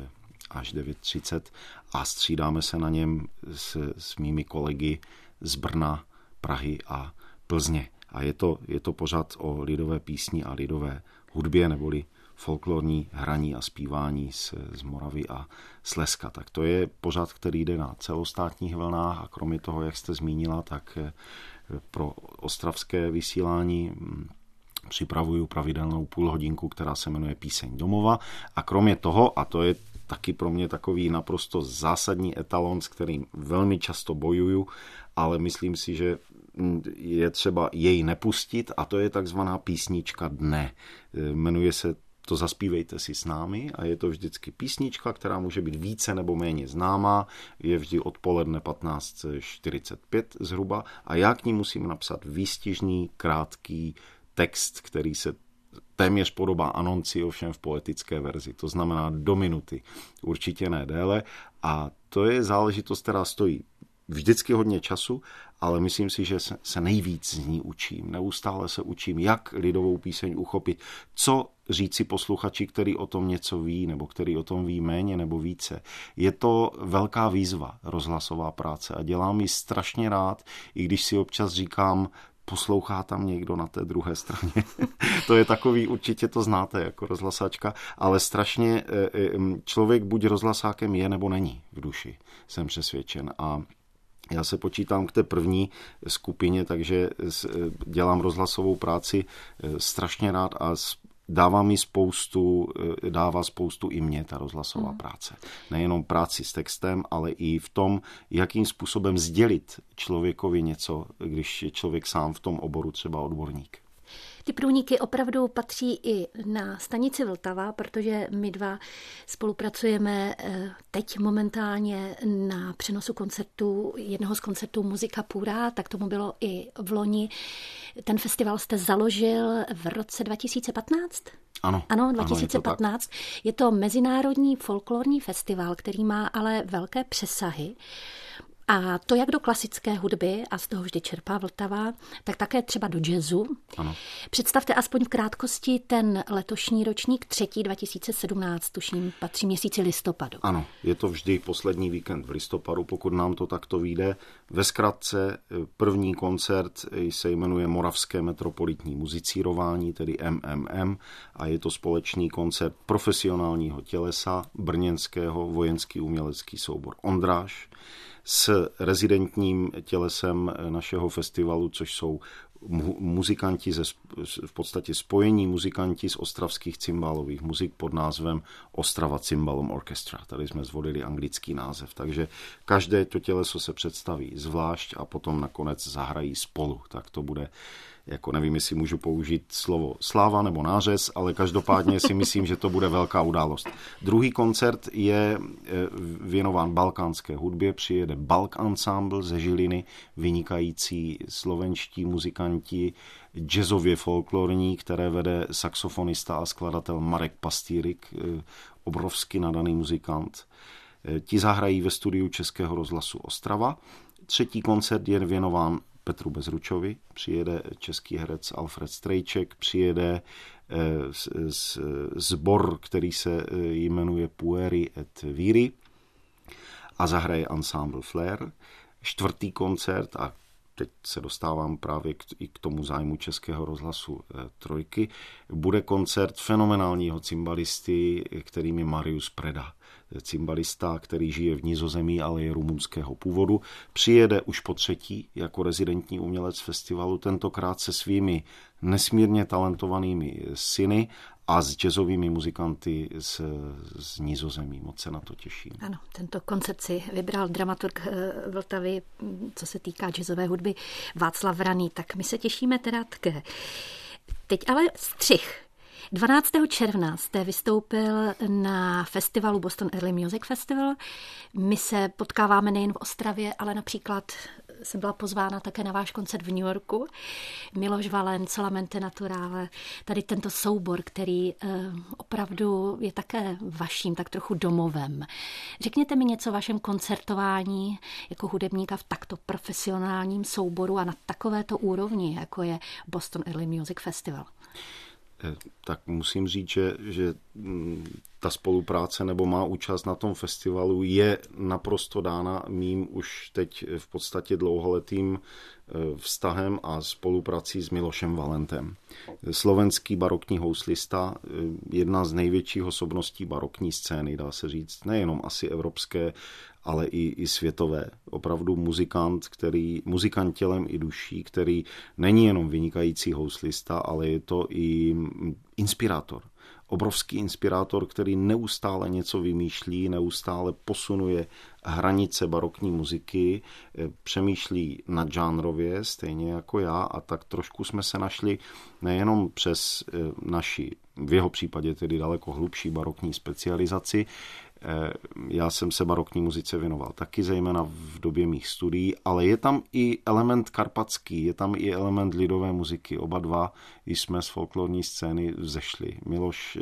až 9:30 a střídáme se na něm s mými kolegy z Brna, Prahy a Plzně. A je to pořad o lidové písni a lidové hudbě, neboli folklorní hraní a zpívání z Moravy a Slezska. Tak to je pořad, který jde na celostátních vlnách a kromě toho, jak jste zmínila, tak pro ostravské vysílání připravuju pravidelnou půlhodinku, která se jmenuje Píseň domova, a kromě toho, a to je taky pro mě takový naprosto zásadní etalon, s kterým velmi často bojuju, ale myslím si, že je třeba jej nepustit, a to je takzvaná písnička dne. Jmenuje se to Zaspívejte si s námi a je to vždycky písnička, která může být více nebo méně známá, je vždy odpoledne 15:45 zhruba a já k ní musím napsat výstižný, krátký text, který se téměř podobá anonci, ovšem v poetické verzi. To znamená do minuty, určitě ne déle, a to je záležitost, která stojí vždycky hodně času, ale myslím si, že se nejvíc z ní učím. Neustále se učím, jak lidovou píseň uchopit, co říci posluchači, který o tom něco ví, nebo který o tom ví méně nebo více. Je to velká výzva, rozhlasová práce, a dělám ji strašně rád, i když si občas říkám, poslouchá tam někdo na té druhé straně. To je takový, určitě to znáte jako rozhlasačka, ale strašně člověk buď rozhlasákem je, nebo není v duši, jsem přesvědčen. A já se počítám k té první skupině, takže dělám rozhlasovou práci strašně rád a dává spoustu i mě ta rozhlasová práce. Nejenom práci s textem, ale i v tom, jakým způsobem sdělit člověkovi něco, když je člověk sám v tom oboru třeba odborník. Ty průniky opravdu patří i na stanici Vltava, protože my dva spolupracujeme teď momentálně na přenosu koncertu, jednoho z koncertů Muzika Pura, tak tomu bylo i v loni. Ten festival jste založil v roce 2015? Ano, 2015. Je to mezinárodní folklorní festival, který má ale velké přesahy. A to jak do klasické hudby, a z toho vždy čerpá Vltava, tak také třeba do jazzu. Ano. Představte aspoň v krátkosti ten letošní ročník 2017, tuším, patří měsíci listopadu. Ano, je to vždy poslední víkend v listopadu, pokud nám to takto vyjde. Ve zkratce první koncert se jmenuje Moravské metropolitní muzicírování, tedy MMM, a je to společný koncert profesionálního tělesa, brněnského vojenský umělecký soubor Ondráž, s rezidentním tělesem našeho festivalu, což jsou muzikanti, v podstatě spojení muzikanti z ostravských cymbálových muzik pod názvem Ostrava Cymbalom Orchestra. Tady jsme zvolili anglický název, takže každé to těleso se představí zvlášť a potom nakonec zahrají spolu. Tak to bude, jako nevím, jestli můžu použít slovo sláva nebo nářez, ale každopádně si myslím, že to bude velká událost. Druhý koncert je věnován balkánské hudbě, přijede Balk Ensemble ze Žiliny, vynikající slovenští muzikanti, jazzově folklorní, které vede saxofonista a skladatel Marek Pastýrik, obrovsky nadaný muzikant. Ti zahrají ve studiu Českého rozhlasu Ostrava. Třetí koncert je věnován Petru Bezručovi, přijede český herec Alfred Strejček, přijede sbor, který se jmenuje Pueri et Viri a zahraje ensemble Flair. Čtvrtý koncert, a teď se dostávám právě i k tomu zájmu Českého rozhlasu Trojky, bude koncert fenomenálního cymbalisty, kterým je Marius Preda. Cymbalista, který žije v Nizozemí, ale je rumunského původu. Přijede už po třetí jako rezidentní umělec festivalu, tentokrát se svými nesmírně talentovanými syny a s jazzovými muzikanty z Nizozemí. Moc se na to těším. Ano, tento koncert si vybral dramaturg Vltavy, co se týká jazzové hudby, Václav Raný. Tak my se těšíme teda také. Teď ale střih. 12. června jste vystoupil na festivalu Boston Early Music Festival. My se potkáváme nejen v Ostravě, ale například jsem byla pozvána také na váš koncert v New Yorku. Miloš Valen, Solamente Naturale, tady tento soubor, který opravdu je také vaším tak trochu domovem. Řekněte mi něco o vašem koncertování jako hudebníka v takto profesionálním souboru a na takovéto úrovni, jako je Boston Early Music Festival. Tak musím říct, že ta spolupráce nebo má účast na tom festivalu je naprosto dána mým už teď v podstatě dlouholetým vztahem a spoluprací s Milošem Valentem. Slovenský barokní houslista, jedna z největších osobností barokní scény, dá se říct, nejenom asi evropské, ale i světové. Opravdu muzikant tělem i duší, který není jenom vynikající houslista, ale je to i inspirátor. Obrovský inspirátor, který neustále něco vymýšlí, neustále posunuje hranice barokní muziky, přemýšlí nadžánrově, stejně jako já, a tak trošku jsme se našli nejenom přes naši, v jeho případě tedy daleko hlubší barokní specializaci. Já jsem se barokní muzice věnoval taky, zejména v době mých studií, ale je tam i element karpatský, je tam i element lidové muziky. Oba dva jsme z folklorní scény vzešli. Miloš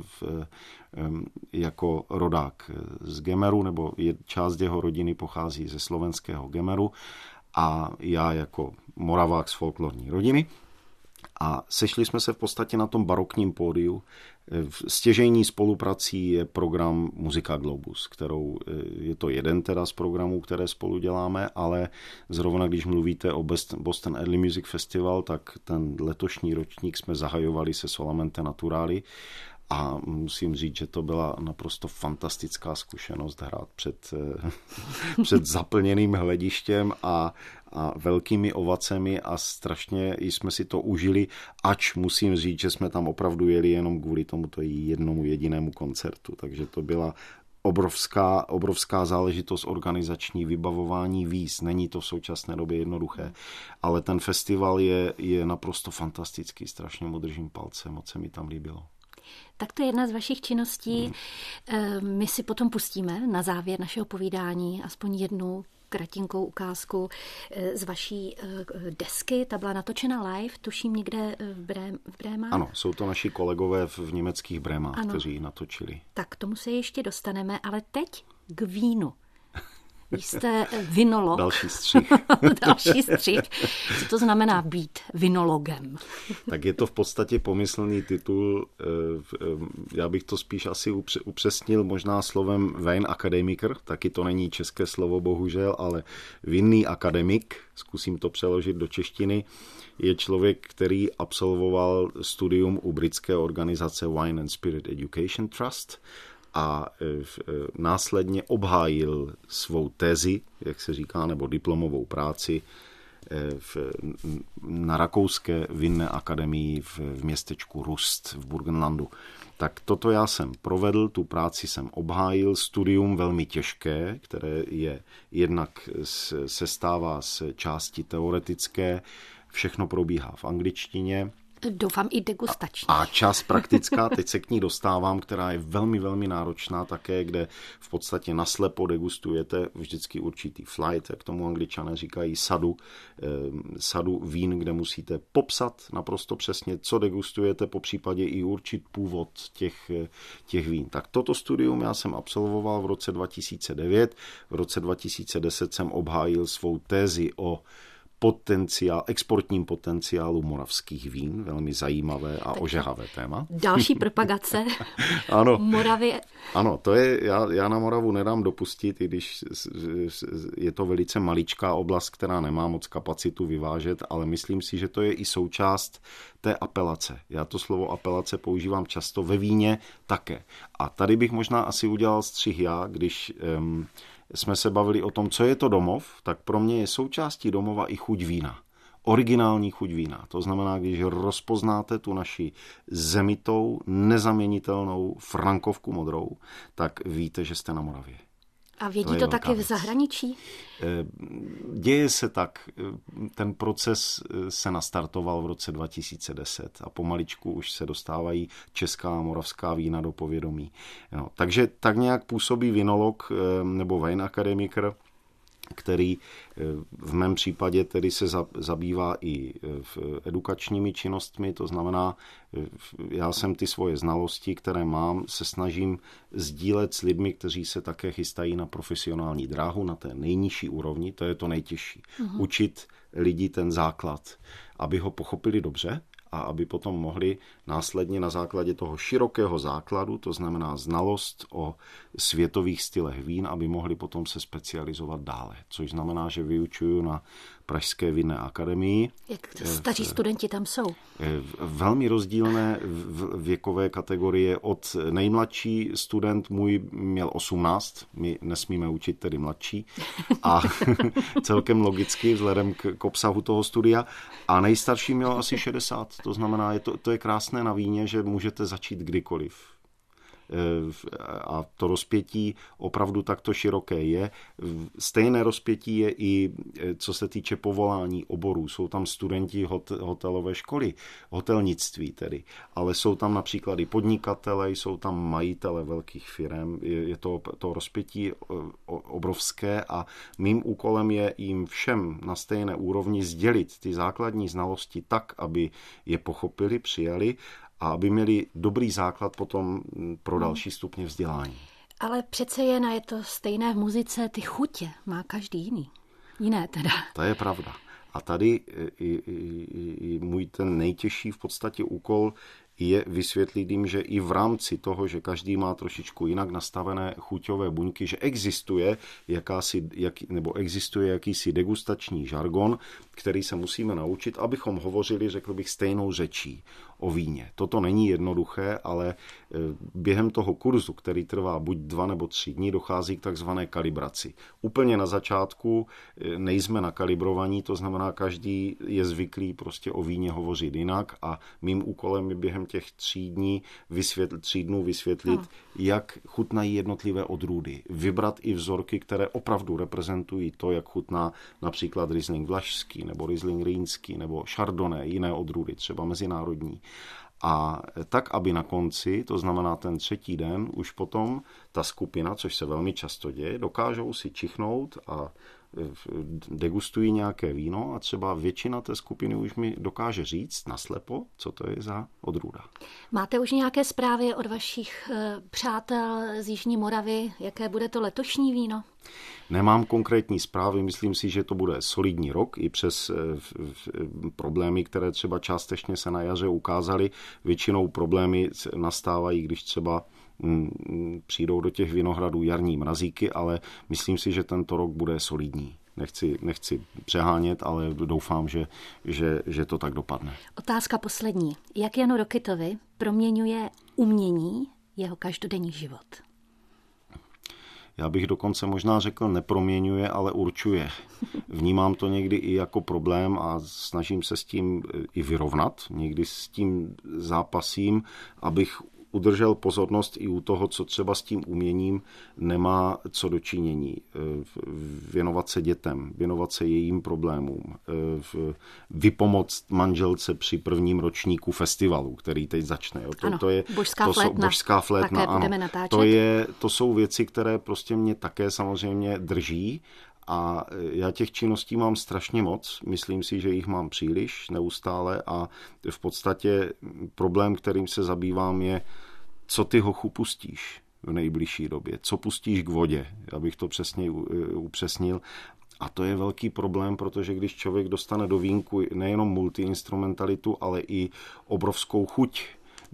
jako rodák z Gemeru, nebo část jeho rodiny pochází ze slovenského Gemeru a já jako Moravák z folklorní rodiny. A sešli jsme se v podstatě na tom barokním pódiu. Stěžejní spoluprací je program Musica Globus, je to jeden teda z programů, které spolu děláme, ale zrovna když mluvíte o Boston Early Music Festival, tak ten letošní ročník jsme zahajovali se Solamente Naturali. A musím říct, že to byla naprosto fantastická zkušenost hrát před zaplněným hledištěm a velkými ovacemi a strašně jsme si to užili, ač musím říct, že jsme tam opravdu jeli jenom kvůli tomuto jednomu jedinému koncertu. Takže to byla obrovská záležitost organizační, vybavování víz. Není to v současné době jednoduché, ale ten festival je naprosto fantastický. Strašně mu držím palce, moc se mi tam líbilo. Tak to je jedna z vašich činností. My si potom pustíme na závěr našeho povídání aspoň jednu kratinkou ukázku z vaší desky. Ta byla natočena live, tuším někde v Brémách. Ano, jsou to naši kolegové v německých Brémách, kteří ji natočili. Tak tomu se ještě dostaneme, ale teď k vínu. Jste vinolog. Další střih. Další střih. Co to znamená být vinologem? Tak je to v podstatě pomyslný titul. Já bych to spíš asi upřesnil možná slovem Wijnacademiker, taky to není české slovo bohužel, ale vinný akademik, zkusím to přeložit do češtiny, je člověk, který absolvoval studium u britské organizace Wine and Spirit Education Trust a následně obhájil svou tezi, jak se říká, nebo diplomovou práci na Rakouské vinné akademii v městečku Rust v Burgenlandu. Tak toto já jsem provedl, tu práci jsem obhájil, studium velmi těžké, které je jednak sestává z části teoretické, všechno probíhá v angličtině. Doufám i degustační. A část praktická, teď se k ní dostávám, která je velmi, velmi náročná také, kde v podstatě naslepo degustujete vždycky určitý flight, jak tomu Angličané říkají, sadu vín, kde musíte popsat naprosto přesně, co degustujete, popřípadě i určit původ těch vín. Tak toto studium já jsem absolvoval v roce 2009, v roce 2010 jsem obhájil svou tézi o exportním potenciálu moravských vín, velmi zajímavé a ožehavé téma. Další propagace ano, Moravy. Ano, to je, já na Moravu nedám dopustit, i když je to velice maličká oblast, která nemá moc kapacitu vyvážet, ale myslím si, že to je i součást té apelace. Já to slovo apelace používám často ve víně také. A tady bych možná asi udělal střih já, když jsme se bavili o tom, co je to domov, tak pro mě je součástí domova i chuť vína. Originální chuť vína. To znamená, když rozpoznáte tu naši zemitou, nezaměnitelnou frankovku modrou, tak víte, že jste na Moravě. A vědí to taky v zahraničí? Děje se tak. Ten proces se nastartoval v roce 2010 a pomaličku už se dostávají česká a moravská vína do povědomí. No, takže tak nějak působí vinolog nebo Wijnacademiker, který v mém případě tedy se zabývá i edukačními činnostmi, to znamená, já jsem ty svoje znalosti, které mám, se snažím sdílet s lidmi, kteří se také chystají na profesionální dráhu, na té nejnižší úrovni, to je to nejtěžší. Učit lidi ten základ, aby ho pochopili dobře, a aby potom mohli následně na základě toho širokého základu, to znamená znalost o světových stylech vín, aby mohli potom se specializovat dále. Což znamená, že vyučuju na Pražské vinné akademii. Jak staří studenti tam jsou? Velmi rozdílné věkové kategorie. Od nejmladší student můj měl 18, my nesmíme učit tedy mladší, a celkem logicky vzhledem k obsahu toho studia. A nejstarší měl asi 60, to znamená, to je krásné na víně, že můžete začít kdykoliv. A to rozpětí opravdu takto široké je. Stejné rozpětí je i co se týče povolání oborů. Jsou tam studenti hotelové školy, hotelnictví tedy, ale jsou tam například i podnikatele, jsou tam majitele velkých firem. Je to rozpětí obrovské a mým úkolem je jim všem na stejné úrovni sdělit ty základní znalosti tak, aby je pochopili, přijali a aby měli dobrý základ potom pro další stupně vzdělání. Ale přece jen je to stejné v muzice, ty chutě má každý jiný. Jiné teda. To je pravda. A tady i můj ten nejtěžší v podstatě úkol je vysvětlit jim, že i v rámci toho, že každý má trošičku jinak nastavené chuťové buňky, že existuje jakýsi degustační žargon, který se musíme naučit, abychom hovořili, řekl bych, stejnou řečí o víně. Toto není jednoduché, ale během toho kurzu, který trvá buď 2 nebo 3 dní, dochází k takzvané kalibraci. Úplně na začátku nejsme nakalibrovaní, to znamená, každý je zvyklý prostě o víně hovořit jinak a mým úkolem je během těch 3 dnů vysvětlit, jak chutnají jednotlivé odrůdy. Vybrat i vzorky, které opravdu reprezentují to, jak chutná například Riesling vlašský, nebo Riesling rýnský, nebo Chardonnay, jiné odrůdy, třeba mezinárodní. A tak, aby na konci, to znamená ten 3. den, už potom ta skupina, což se velmi často děje, dokážou si čichnout a degustují nějaké víno a třeba většina té skupiny už mi dokáže říct naslepo, co to je za odrůda. Máte už nějaké zprávy od vašich přátel z Jižní Moravy, jaké bude to letošní víno? Nemám konkrétní zprávy, myslím si, že to bude solidní rok i přes problémy, které třeba částečně se na jaře ukázaly. Většinou problémy nastávají, když třeba přijdou do těch vinohradů jarní mrazíky, ale myslím si, že tento rok bude solidní. Nechci přehánět, ale doufám, že to tak dopadne. Otázka poslední. Jak Janu Rokitovi proměňuje umění jeho každodenní život? Já bych dokonce možná řekl neproměňuje, ale určuje. Vnímám to někdy i jako problém a snažím se s tím i vyrovnat. Někdy s tím zápasím, abych udržel pozornost i u toho, co třeba s tím uměním nemá co dočinění. Věnovat se dětem, věnovat se jejím problémům, vypomoct manželce při prvním ročníku festivalu, který teď začne. To je Božská flétna. Také budeme natáčet. To jsou věci, které prostě mě také samozřejmě drží. A já těch činností mám strašně moc, myslím si, že jich mám příliš neustále a v podstatě problém, kterým se zabývám, je, co ty hochu pustíš v nejbližší době, co pustíš k vodě, abych to přesně upřesnil. A to je velký problém, protože když člověk dostane do vínku nejenom multiinstrumentalitu, ale i obrovskou chuť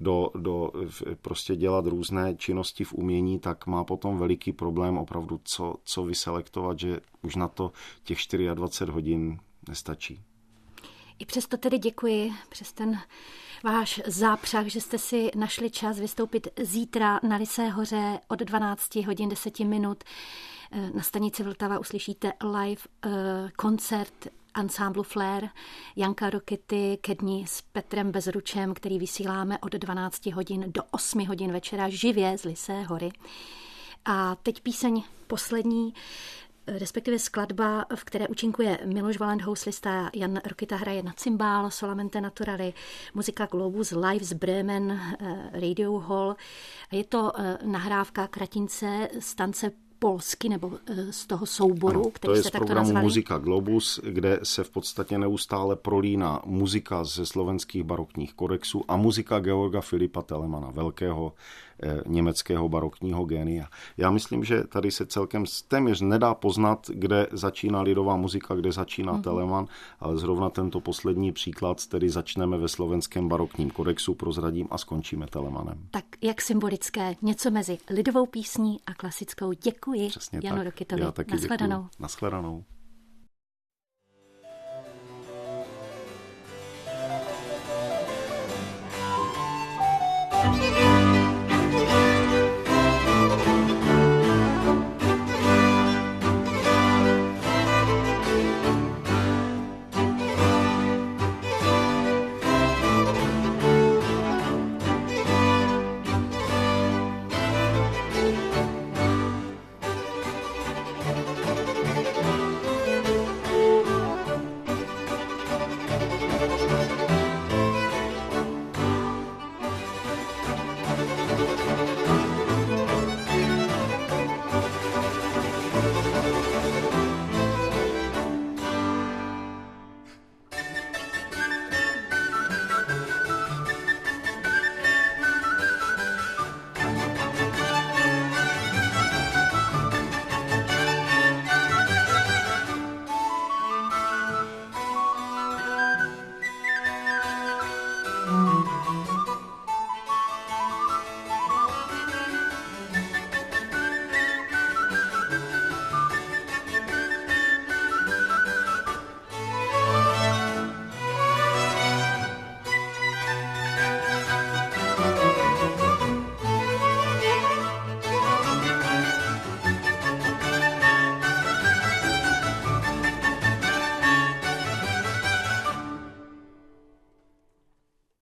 prostě dělat různé činnosti v umění, tak má potom veliký problém opravdu, co vyselektovat, že už na to těch 24 hodin nestačí. I přesto tedy děkuji, přes ten váš zápřah, že jste si našli čas vystoupit zítra na Lysé hoře od 12 hodin 10 minut. Na stanici Vltava uslyšíte live koncert ansámblu Flair Janka Rokity ke dni s Petrem Bezručem, který vysíláme od 12 hodin do 8 hodin večera živě z Lysé hory. A teď píseň poslední, respektive skladba, v které účinkuje Miloš Valant, houslista, Jan Rokita hraje na cymbál, solamente naturali, muzika Globus live z Bremen Radio Hall. Je to nahrávka kratince z tance polsky nebo z toho souboru, ano, který jste takto nazvali? To je z programu Muzika Globus, kde se v podstatě neustále prolíná muzika ze slovenských barokních kodexů a muzika Georga Filipa Telemana, velkého německého barokního génia. Já myslím, že tady se celkem téměř nedá poznat, kde začíná lidová muzika, kde začíná Telemann, ale zrovna tento poslední příklad, tedy začneme ve slovenském barokním kodexu, prozradím, a skončíme Telemanem. Tak jak symbolické, něco mezi lidovou písní a klasickou. Děkuji Janu Rokitovi. Já taky děkuji. Nashledanou.